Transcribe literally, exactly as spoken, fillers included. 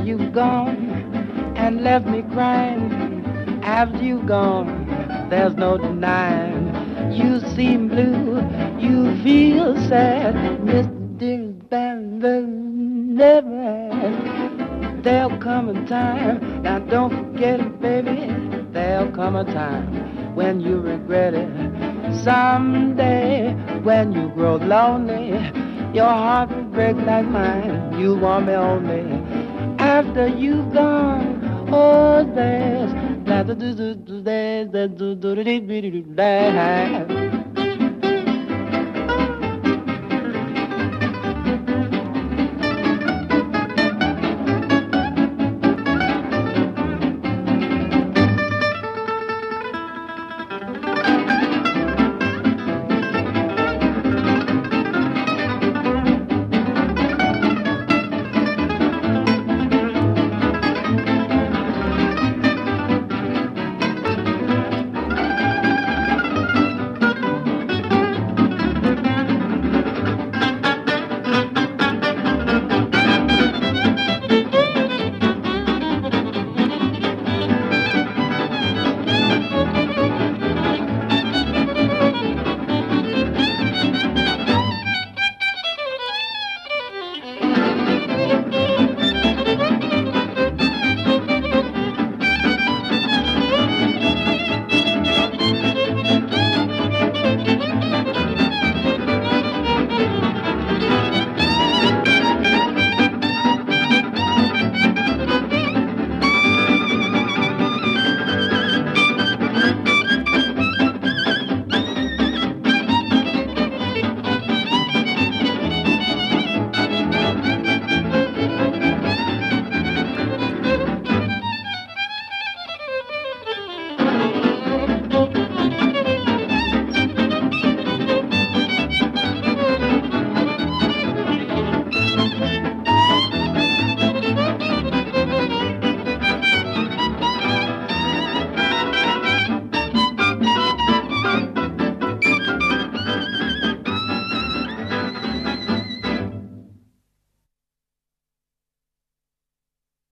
you've gone and left me crying. After you've gone, there's no denying. You seem blue, you feel sad. Mister Band never had. There'll come a time, now don't forget it, baby. There'll come a time when you regret it. Someday, when you grow lonely, your heart will break like mine. You want me only after you've gone. Oh, there's there's